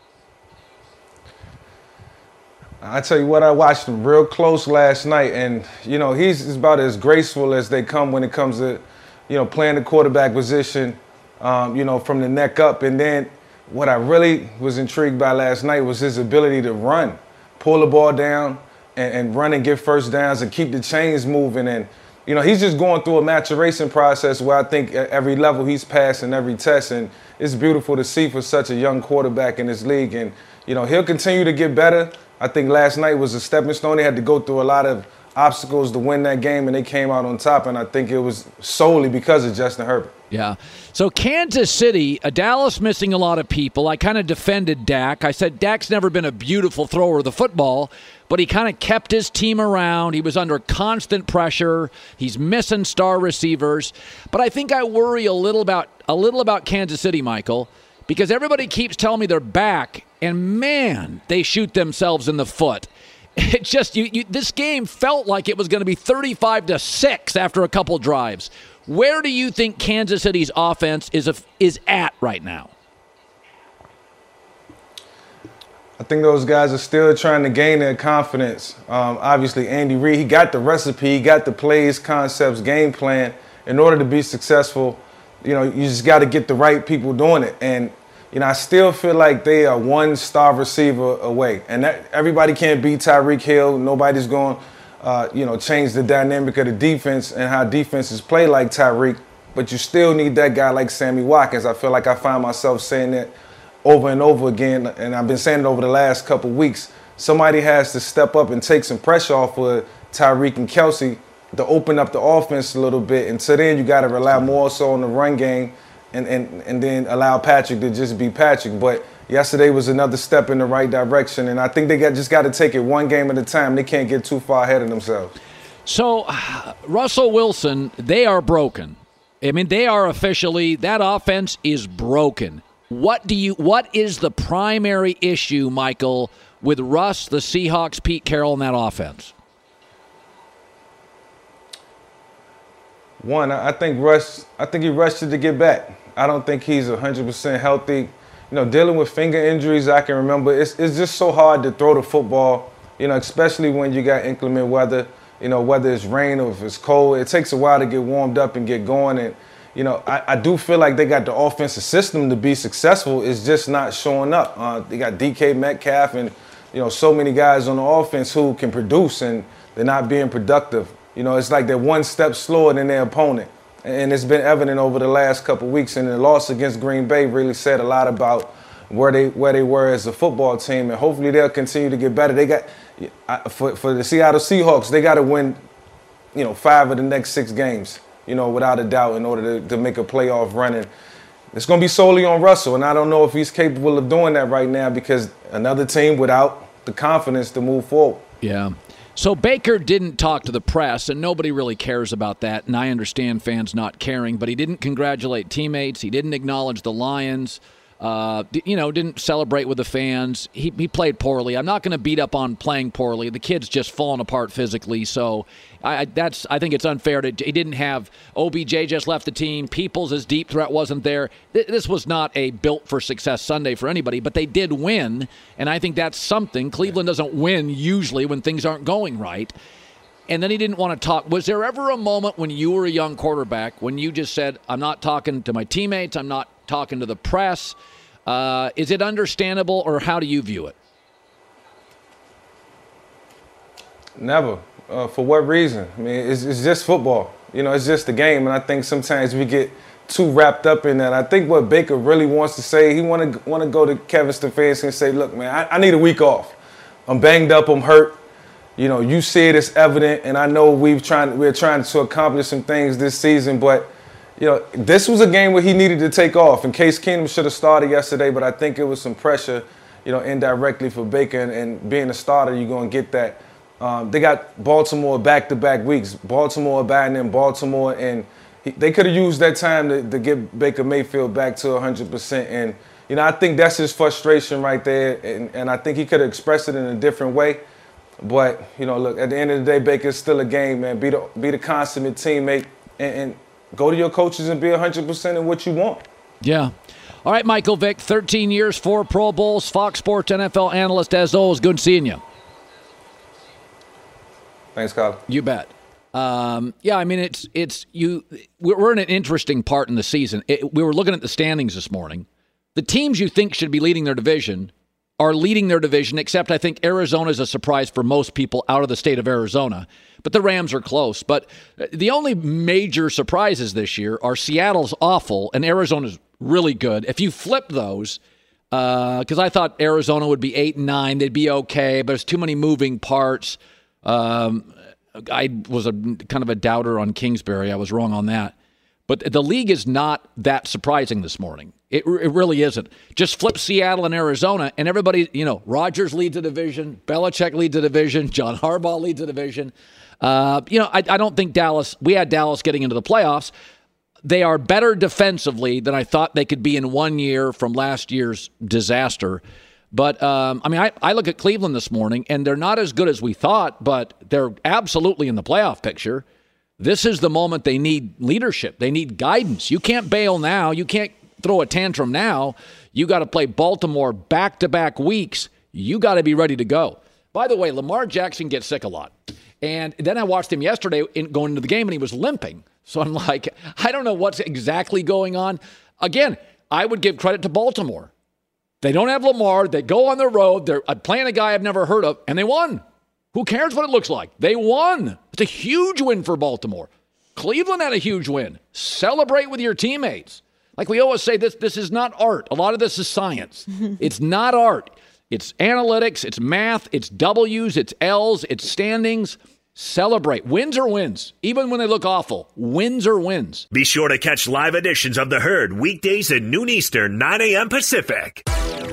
I tell you what, I watched him real close last night, and, you know, he's about as graceful as they come when it comes to, you know, playing the quarterback position, um, you know, from the neck up. And then what I really was intrigued by last night was his ability to run, pull the ball down and, and run and get first downs and keep the chains moving. And, you know, he's just going through a maturation process where I think at every level he's passing every test. And it's beautiful to see for such a young quarterback in this league. And, you know, he'll continue to get better. I think last night was a stepping stone. They had to go through a lot of obstacles to win that game, and they came out on top. And I think it was solely because of Justin Herbert. Yeah. So Kansas City, uh, Dallas missing a lot of people. I kind of defended Dak. I said Dak's never been a beautiful thrower of the football, but he kind of kept his team around. He was under constant pressure. He's missing star receivers. But I think I worry a little about a little about Kansas City, Michael, because everybody keeps telling me they're back, and man, they shoot themselves in the foot. It just you, you this game felt like it was going to be thirty-five to six after a couple drives. Where do you think Kansas City's offense is a, is at right now? I think those guys are still trying to gain their confidence. Um, obviously, Andy Reid, he got the recipe, he got the plays, concepts, game plan. In order to be successful, you know, you just got to get the right people doing it. And, you know, I still feel like they are one star receiver away. And that, everybody can't beat Tyreek Hill. Nobody's going to, uh, you know, change the dynamic of the defense and how defenses play like Tyreek. But you still need that guy like Sammy Watkins. I feel like I find myself saying that over and over again, and I've been saying it over the last couple weeks. Somebody has to step up and take some pressure off of Tyreek and Kelsey to open up the offense a little bit. And so then you got to rely more so on the run game and, and, and then allow Patrick to just be Patrick. But yesterday was another step in the right direction, and I think they got, just got to take it one game at a time. They can't get too far ahead of themselves. So, uh, Russell Wilson, they are broken. I mean, they are officially, that offense is broken. What do you? What is the primary issue, Michael, with Russ, the Seahawks, Pete Carroll, and that offense? One, I think Rush, I think he rushed it to get back. I don't think he's one hundred percent healthy. You know, dealing with finger injuries, I can remember, it's, it's just so hard to throw the football, you know, especially when you got inclement weather, you know, whether it's rain or if it's cold. It takes a while to get warmed up and get going. And, you know, I, I do feel like they got the offensive system to be successful. It's just not showing up. Uh, they got D K Metcalf and, you know, so many guys on the offense who can produce, and they're not being productive. You know, it's like they're one step slower than their opponent. And it's been evident over the last couple of weeks. And the loss against Green Bay really said a lot about where they where they were as a football team. And hopefully they'll continue to get better. They got for for the Seattle Seahawks, they got to win, you know, five of the next six games, you know, without a doubt, in order to, to make a playoff run. And it's going to be solely on Russell. And I don't know if he's capable of doing that right now, because another team without the confidence to move forward. Yeah. So Baker didn't talk to the press, and nobody really cares about that, and I understand fans not caring, but he didn't congratulate teammates. He didn't acknowledge the Lions. Uh, you know, didn't celebrate with the fans. He, he played poorly. I'm not going to beat up on playing poorly. The kid's just falling apart physically, so I, that's I think it's unfair. To, he didn't have O B J just left the team. Peoples' deep threat wasn't there. This was not a built-for-success Sunday for anybody, but they did win, and I think that's something. Cleveland doesn't win usually when things aren't going right. And then he didn't want to talk. Was there ever a moment when you were a young quarterback when you just said, I'm not talking to my teammates, I'm not talking to the press? Uh, is it understandable, or how do you view it? Never. Uh, for what reason? I mean, it's, it's just football. You know, it's just a game, and I think sometimes we get too wrapped up in that. I think what Baker really wants to say, he want to want to go to Kevin Stefanski and say, look, man, I, I need a week off. I'm banged up, I'm hurt. You know, you see it, it's evident, and I know we've trying, we're trying to accomplish some things this season, but you know, this was a game where he needed to take off. And Case Keenum should have started yesterday, but I think it was some pressure, you know, indirectly for Baker. And, and being a starter, you're going to get that. Um, they got Baltimore back-to-back weeks. Baltimore batting in Baltimore, and he, they could have used that time to, to get Baker Mayfield back to one hundred percent. And, you know, I think that's his frustration right there, and, and I think he could have expressed it in a different way. But, you know, look, at the end of the day, Baker's still a game, man. Be the, be the consummate teammate, and, and go to your coaches and be one hundred percent in what you want. Yeah. All right, Michael Vick, thirteen years, four Pro Bowls, Fox Sports N F L analyst. As always, good seeing you. Thanks, Kyle. You bet. Um, yeah, I mean, it's it's you. We're in an interesting part in the season. It, we were looking at the standings this morning. The teams you think should be leading their division are leading their division, except I think Arizona is a surprise for most people out of the state of Arizona. But the Rams are close. But the only major surprises this year are Seattle's awful and Arizona's really good. If you flip those, because uh, I thought Arizona would be eight and nine, they'd be okay, but there's too many moving parts. Um, I was a kind of a doubter on Kingsbury. I was wrong on that. But the league is not that surprising this morning. It, it really isn't. Just flip Seattle and Arizona, and everybody, you know, Rodgers leads the division, Belichick leads the division, John Harbaugh leads the division. Uh, you know, I, I don't think Dallas, we had Dallas getting into the playoffs. They are better defensively than I thought they could be in one year from last year's disaster. But, um, I mean, I, I look at Cleveland this morning, and they're not as good as we thought, but they're absolutely in the playoff picture. This is the moment they need leadership. They need guidance. You can't bail now. You can't throw a tantrum now. You got to play Baltimore back-to-back weeks. You got to be ready to go. By the way, Lamar Jackson gets sick a lot. And then I watched him yesterday in, going into the game, and he was limping. So I'm like, I don't know what's exactly going on. Again, I would give credit to Baltimore. They don't have Lamar. They go on the road. They're playing a guy I've never heard of, and they won. Who cares what it looks like? They won. It's a huge win for Baltimore. Cleveland had a huge win. Celebrate with your teammates. Like we always say, this, this is not art. A lot of this is science. It's not art. It's analytics. It's math. It's W's. It's L's. It's standings. Celebrate. Wins are wins. Even when they look awful, wins are wins. Be sure to catch live editions of The Herd weekdays at noon Eastern, nine a.m. Pacific.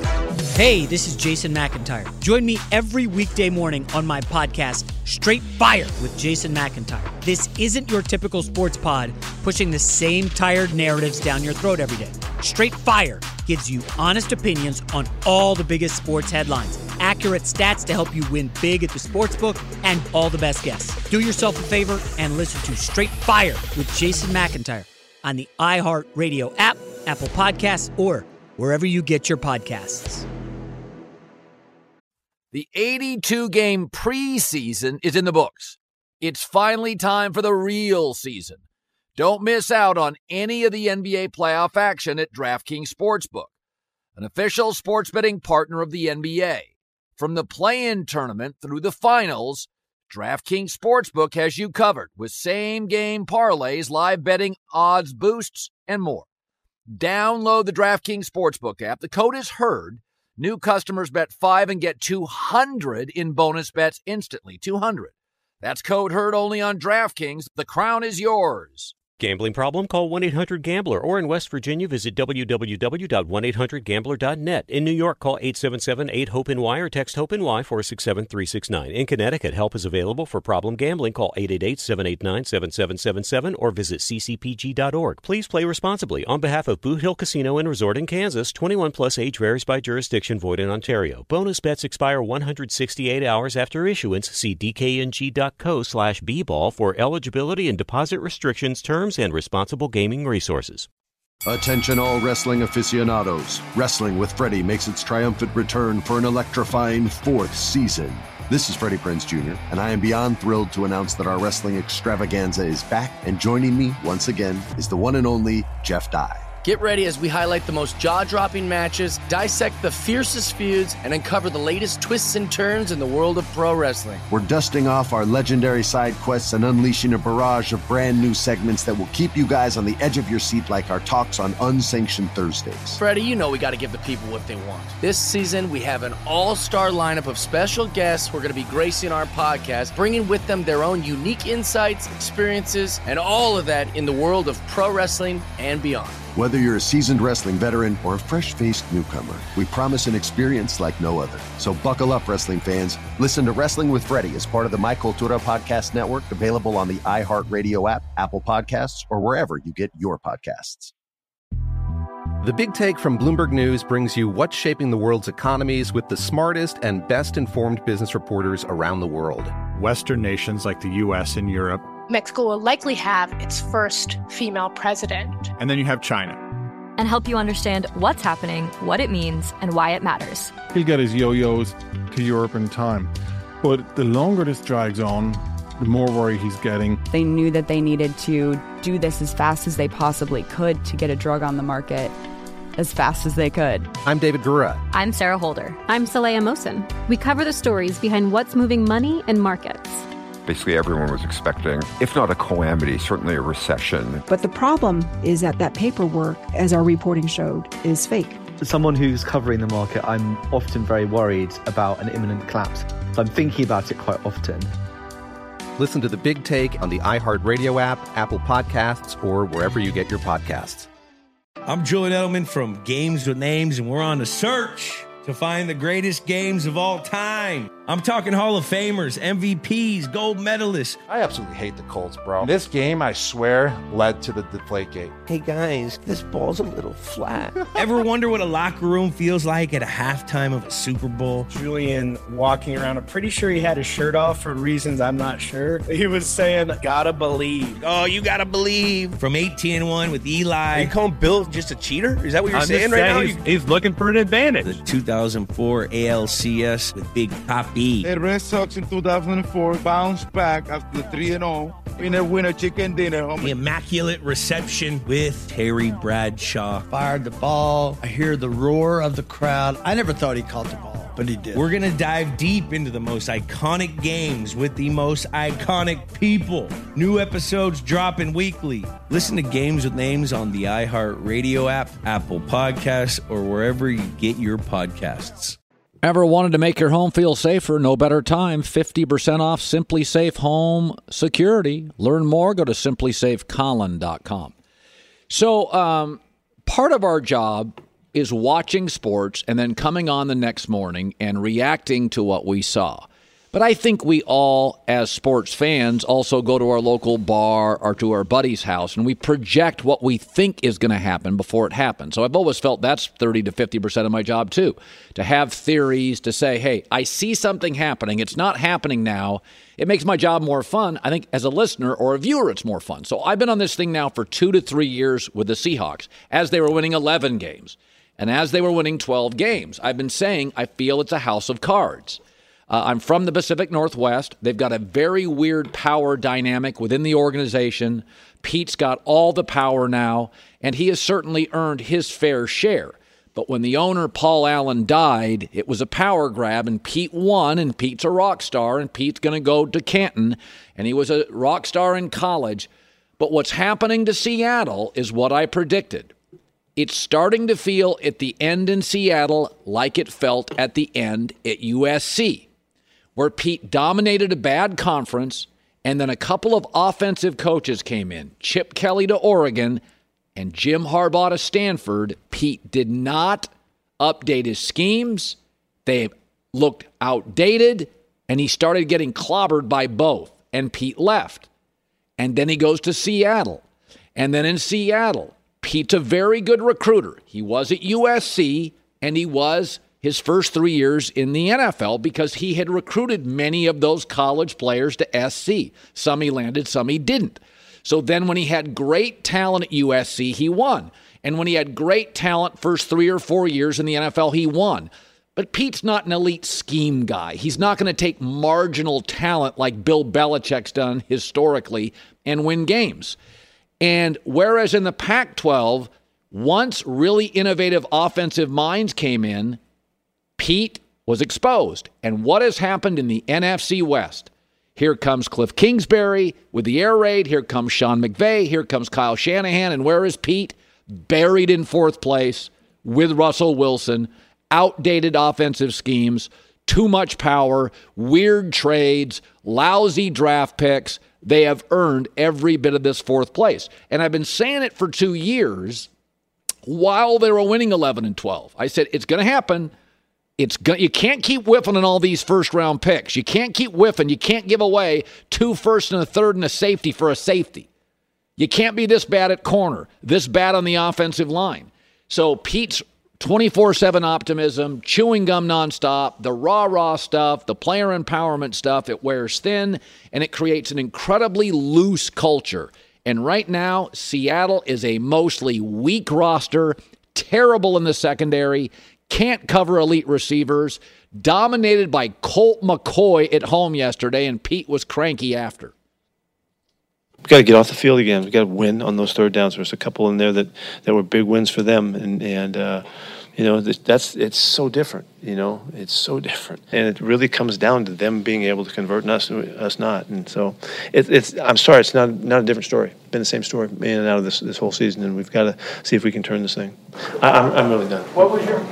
Hey, this is Jason McIntyre. Join me every weekday morning on my podcast, Straight Fire with Jason McIntyre. This isn't your typical sports pod pushing the same tired narratives down your throat every day. Straight Fire gives you honest opinions on all the biggest sports headlines. accurate stats to help you win big at the sportsbook, and all the best guests. Do yourself a favor and listen to Straight Fire with Jason McIntyre on the iHeartRadio app, Apple Podcasts, or wherever you get your podcasts. The eighty-two game preseason is in the books. It's finally time for the real season. Don't miss out on any of the N B A playoff action at DraftKings Sportsbook, an official sports betting partner of the N B A. From the play-in tournament through the finals, DraftKings Sportsbook has you covered with same-game parlays, live betting, odds boosts, and more. Download the DraftKings Sportsbook app. The code is HERD. New customers bet five and get two hundred in bonus bets instantly. two hundred. That's code HERD only on DraftKings. The crown is yours. Gambling problem? Call one eight hundred gambler, or in West Virginia, visit w w w dot one eight hundred gambler dot net. In New York, call eight seven seven eight hope N Y or text HOPE-NY four six seven three six nine. In Connecticut, help is available for problem gambling. Call eight eight eight seven eight nine seven seven seven seven or visit c c p g dot org. Please play responsibly. On behalf of Boot Hill Casino and Resort in Kansas, twenty-one plus age varies by jurisdiction, void in Ontario. Bonus bets expire one hundred sixty-eight hours after issuance. See d k n g dot co slash b ball for eligibility and deposit restrictions, terms, and responsible gaming resources. Attention all wrestling aficionados. Wrestling with Freddie makes its triumphant return for an electrifying fourth season. This is Freddie Prinze Junior, and I am beyond thrilled to announce that our wrestling extravaganza is back, and joining me once again is the one and only Jeff Dye. Get ready as we highlight the most jaw-dropping matches, dissect the fiercest feuds, and uncover the latest twists and turns in the world of pro wrestling. We're dusting off our legendary side quests and unleashing a barrage of brand new segments that will keep you guys on the edge of your seat like our talks on Unsanctioned Thursdays. Freddie, you know we got to give the people what they want. This season, we have an all-star lineup of special guests who are going to be gracing our podcast, bringing with them their own unique insights, experiences, and all of that in the world of pro wrestling and beyond. Whether you're a seasoned wrestling veteran or a fresh-faced newcomer, we promise an experience like no other. So buckle up, wrestling fans. Listen to Wrestling with Freddie as part of the My Cultura Podcast Network, available on the iHeartRadio app, Apple Podcasts, or wherever you get your podcasts. The Big Take from Bloomberg News brings you what's shaping the world's economies with the smartest and best-informed business reporters around the world. Western nations like the U S and Europe. Mexico will likely have its first female president. And then you have China. And help you understand what's happening, what it means, and why it matters. He'll get his yo-yos to Europe in time. But the longer this drags on, the more worry he's getting. They knew that they needed to do this as fast as they possibly could to get a drug on the market as fast as they could. I'm David Gura. I'm Sarah Holder. I'm Saleha Mohsen. We cover the stories behind what's moving money and markets. Basically, everyone was expecting, if not a calamity, certainly a recession. But the problem is that that paperwork, as our reporting showed, is fake. As someone who's covering the market, I'm often very worried about an imminent collapse. So I'm thinking about it quite often. Listen to The Big Take on the iHeartRadio app, Apple Podcasts, or wherever you get your podcasts. I'm Julian Edelman from Games with Names, and we're on a search to find the greatest games of all time. I'm talking Hall of Famers, M V Ps, gold medalists. I absolutely hate the Colts, bro. This game, I swear, led to the Deflategate. Hey, guys, this ball's a little flat. Ever wonder what a locker room feels like at a halftime of a Super Bowl? Julian walking around, I'm pretty sure he had his shirt off for reasons I'm not sure. He was saying, gotta believe. Oh, you gotta believe. From eighteen and one with Eli. Are you calling Bill just a cheater? Is that what you're I'm saying right saying now? He's, he's looking for an advantage. The two thousand four A L C S with Big Papi. The Red Sox in two thousand four bounced back after the three and oh in a winner chicken dinner. The immaculate reception with Terry Bradshaw. Fired the ball. I hear the roar of the crowd. I never thought he caught the ball, but he did. We're going to dive deep into the most iconic games with the most iconic people. New episodes dropping weekly. Listen to Games with Names on the iHeartRadio app, Apple Podcasts, or wherever you get your podcasts. Ever wanted to make your home feel safer? No better time. fifty percent off Simply Safe Home Security. Learn more. Go to simply safe colin dot com. So um, part of our job is watching sports and then coming on the next morning and reacting to what we saw. But I think we all, as sports fans, also go to our local bar or to our buddy's house, and we project what we think is going to happen before it happens. So I've always felt that's thirty to fifty percent of my job, too, to have theories, to say, hey, I see something happening. It's not happening now. It makes my job more fun. I think as a listener or a viewer, it's more fun. So I've been on this thing now for two to three years with the Seahawks, as they were winning eleven games. And as they were winning twelve games, I've been saying I feel it's a house of cards. Uh, I'm from the Pacific Northwest. They've got a very weird power dynamic within the organization. Pete's got all the power now, and he has certainly earned his fair share. But when the owner, Paul Allen, died, it was a power grab, and Pete won, and Pete's a rock star, and Pete's going to go to Canton, and he was a rock star in college. But what's happening to Seattle is what I predicted. It's starting to feel at the end in Seattle like it felt at the end at U S C, where Pete dominated a bad conference, and then a couple of offensive coaches came in, Chip Kelly to Oregon and Jim Harbaugh to Stanford. Pete did not update his schemes. They looked outdated, and he started getting clobbered by both, and Pete left. And then he goes to Seattle. And then in Seattle, Pete's a very good recruiter. He was at U S C, and he was his first three years in the N F L because he had recruited many of those college players to S C. Some he landed, some he didn't. So then when he had great talent at U S C, he won. And when he had great talent first three or four years in the N F L, he won. But Pete's not an elite scheme guy. He's not going to take marginal talent like Bill Belichick's done historically and win games. And whereas in the Pac twelve, once really innovative offensive minds came in, Pete was exposed. And what has happened in the N F C West? Here comes Cliff Kingsbury with the air raid. Here comes Sean McVay. Here comes Kyle Shanahan. And where is Pete? Buried in fourth place with Russell Wilson. Outdated offensive schemes, too much power, weird trades, lousy draft picks. They have earned every bit of this fourth place. And I've been saying it for two years while they were winning eleven and twelve. I said, it's going to happen. It's go- you can't keep whiffing on all these first-round picks. You can't keep whiffing. You can't give away two first and a third and a safety for a safety. You can't be this bad at corner, this bad on the offensive line. So Pete's twenty-four seven optimism, chewing gum nonstop, the rah-rah stuff, the player empowerment stuff, it wears thin, and it creates an incredibly loose culture. And right now, Seattle is a mostly weak roster, terrible in the secondary, can't cover elite receivers, dominated by Colt McCoy at home yesterday, and Pete was cranky after. We've got to get off the field again. We've got to win on those third downs. There's a couple in there that, that were big wins for them, and, and uh, you know, that's it's so different, you know. It's so different. And it really comes down to them being able to convert and us, us not. And so it, it's I'm sorry, it's not not a different story. It's been the same story in and out of this, this whole season, and we've got to see if we can turn this thing. I, I'm, I'm really done. What was your...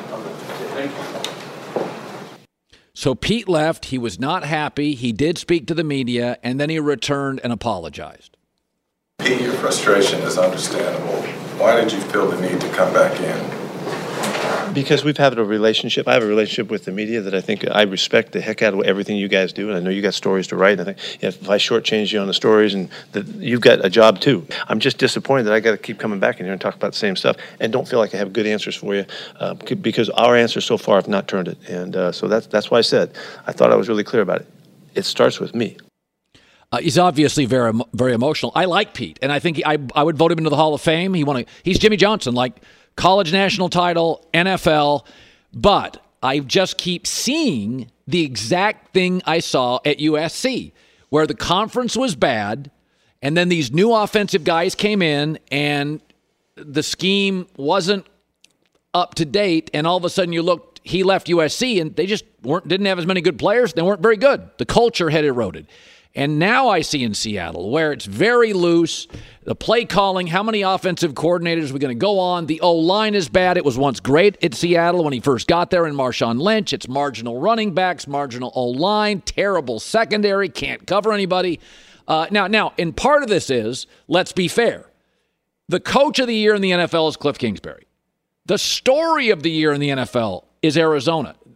So Pete left. He was not happy. He did speak to the media, and then he returned and apologized. Pete, your frustration is understandable. Why did you feel the need to come back in? Because we've had a relationship. I have a relationship with the media that I think I respect the heck out of everything you guys do, and I know you got stories to write. And I think if I shortchange you on the stories, and that you've got a job too. I'm just disappointed that I got to keep coming back in here and talk about the same stuff, and don't feel like I have good answers for you, uh, because our answers so far have not turned it. And uh, so that's that's why I said I thought I was really clear about it. It starts with me. Uh, he's obviously very, very emotional. I like Pete, and I think he, I, I would vote him into the Hall of Fame. He won a, he's Jimmy Johnson, like college national title, N F L, but I just keep seeing the exact thing I saw at U S C, where the conference was bad, and then these new offensive guys came in, and the scheme wasn't up to date, and all of a sudden you looked, he left U S C, and they just weren't didn't have as many good players. They weren't very good. The culture had eroded. And now I see in Seattle where it's very loose, the play calling, how many offensive coordinators are we going to go on? The O-line is bad. It was once great at Seattle when he first got there in Marshawn Lynch. It's marginal running backs, marginal O-line, terrible secondary, can't cover anybody. Uh, now, now, and part of this is, let's be fair, the coach of the year in the N F L is Cliff Kingsbury. The story of the year in the N F L is Arizona.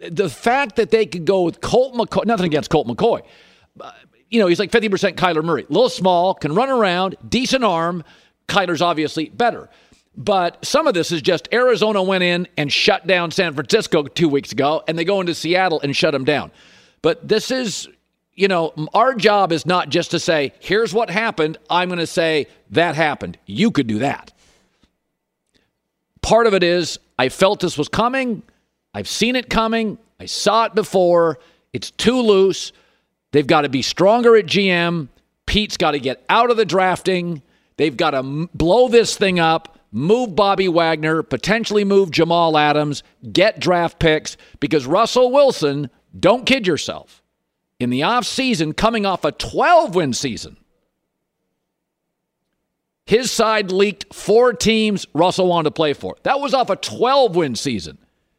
the fact that they could go with Colt McCoy, nothing against Colt McCoy. Uh, you know, he's like fifty percent Kyler Murray. A little small, can run around, decent arm. Kyler's obviously better. But some of this is just Arizona went in and shut down San Francisco two weeks ago, and they go into Seattle and shut them down. But this is, you know, our job is not just to say, here's what happened. I'm going to say that happened. You could do that. Part of it is I felt this was coming. I've seen it coming. I saw it before. It's too loose. They've got to be stronger at G M. Pete's got to get out of the drafting. They've got to m- blow this thing up, move Bobby Wagner, potentially move Jamal Adams, get draft picks, because Russell Wilson, don't kid yourself, in the offseason, coming off a twelve-win season, his side leaked four teams Russell wanted to play for. That was off a twelve-win season.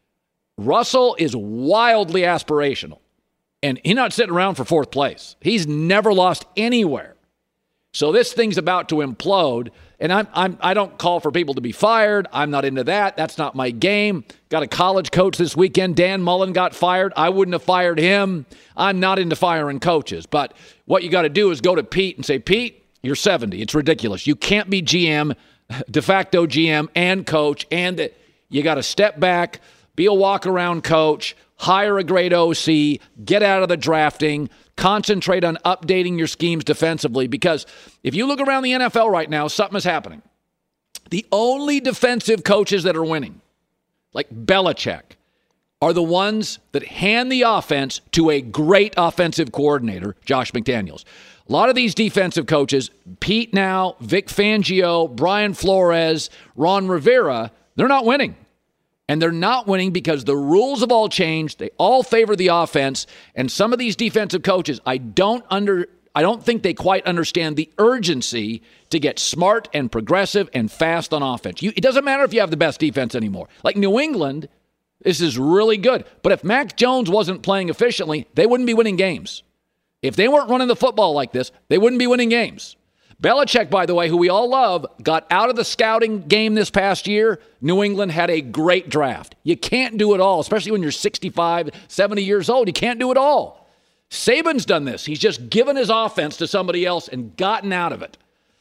Russell is wildly aspirational, and he's not sitting around for fourth place. He's never lost anywhere. So this thing's about to implode, and I'm, I'm, I don't call for people to be fired. I'm not into that. That's not my game. Got a college coach this weekend. Dan Mullen got fired. I wouldn't have fired him. I'm not into firing coaches. But what you got to do is go to Pete and say, Pete, you're seventy. It's ridiculous. You can't be G M, de facto G M, and coach, and the, you got to step back, be a walk-around coach, hire a great O C, get out of the drafting, concentrate on updating your schemes defensively, because if you look around the N F L right now, something is happening. The only defensive coaches that are winning, like Belichick, are the ones that hand the offense to a great offensive coordinator, Josh McDaniels. A lot of these defensive coaches, Pete now, Vic Fangio, Brian Flores, Ron Rivera, they're not winning. And they're not winning because the rules have all changed. They all favor the offense. And some of these defensive coaches, I don't under, I don't think they quite understand the urgency to get smart and progressive and fast on offense. You, it doesn't matter if you have the best defense anymore. Like New England, this is really good. But if Mac Jones wasn't playing efficiently, they wouldn't be winning games. If they weren't running the football like this, they wouldn't be winning games. Belichick, by the way, who we all love, got out of the scouting game this past year. New England had a great draft. You can't do it all, especially when you're sixty-five, seventy years old. You can't do it all. Saban's done this. He's just given his offense to somebody else and gotten out of it.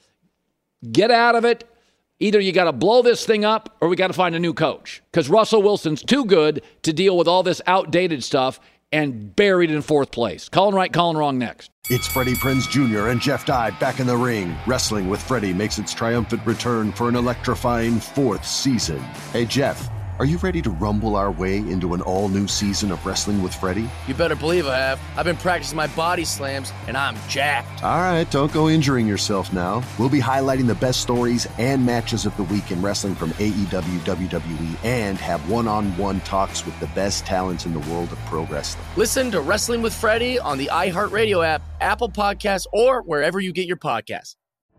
Get out of it. Either you got to blow this thing up or we got to find a new coach, because Russell Wilson's too good to deal with all this outdated stuff and buried in fourth place. Calling right, calling wrong next. It's Freddie Prinze Junior and Jeff Dye back in the ring. Wrestling with Freddie makes its triumphant return for an electrifying fourth season. Hey, Jeff, are you ready to rumble our way into an all-new season of Wrestling with Freddie? You better believe I have. I've been practicing my body slams, and I'm jacked. All right, don't go injuring yourself now. We'll be highlighting the best stories and matches of the week in wrestling from A E W, W W E, and have one-on-one talks with the best talents in the world of pro wrestling. Listen to Wrestling with Freddie on the iHeartRadio app, Apple Podcasts, or wherever you get your podcasts.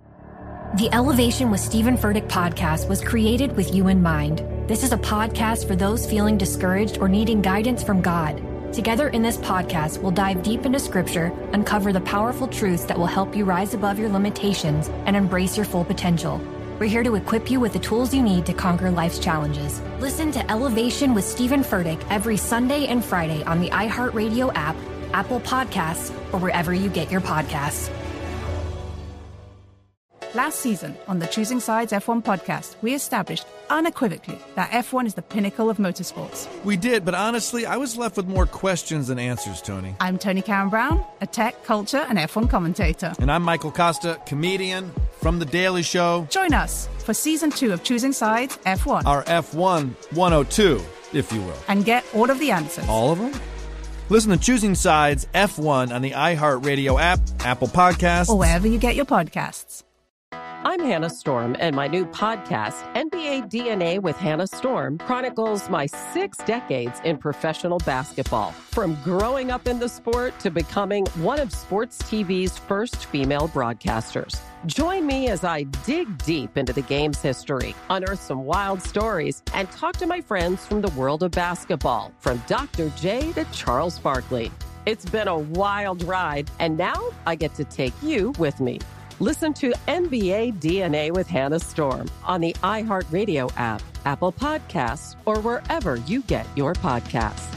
The Elevation with Stephen Furtick podcast was created with you in mind. This is a podcast for those feeling discouraged or needing guidance from God. Together in this podcast, we'll dive deep into Scripture, uncover the powerful truths that will help you rise above your limitations and embrace your full potential. We're here to equip you with the tools you need to conquer life's challenges. Listen to Elevation with Stephen Furtick every Sunday and Friday on the iHeartRadio app, Apple Podcasts, or wherever you get your podcasts. Last season on the Choosing Sides F one podcast, we established unequivocally that F one is the pinnacle of motorsports. We did, but honestly, I was left with more questions than answers, Tony. I'm Tony Karen Brown, a tech, culture, and F one commentator. And I'm Michael Costa, comedian from The Daily Show. Join us for season two of Choosing Sides F one. Our F one one oh two, if you will. And get all of the answers. All of them? Listen to Choosing Sides F one on the iHeartRadio app, Apple Podcasts, or wherever you get your podcasts. I'm Hannah Storm, and my new podcast, N B A D N A with Hannah Storm, chronicles my six decades in professional basketball. From growing up in the sport to becoming one of sports T V's first female broadcasters. Join me as I dig deep into the game's history, unearth some wild stories, and talk to my friends from the world of basketball, from Doctor J to Charles Barkley. It's been a wild ride, and now I get to take you with me. Listen to N B A D N A with Hannah Storm on the iHeartRadio app, Apple Podcasts, or wherever you get your podcasts.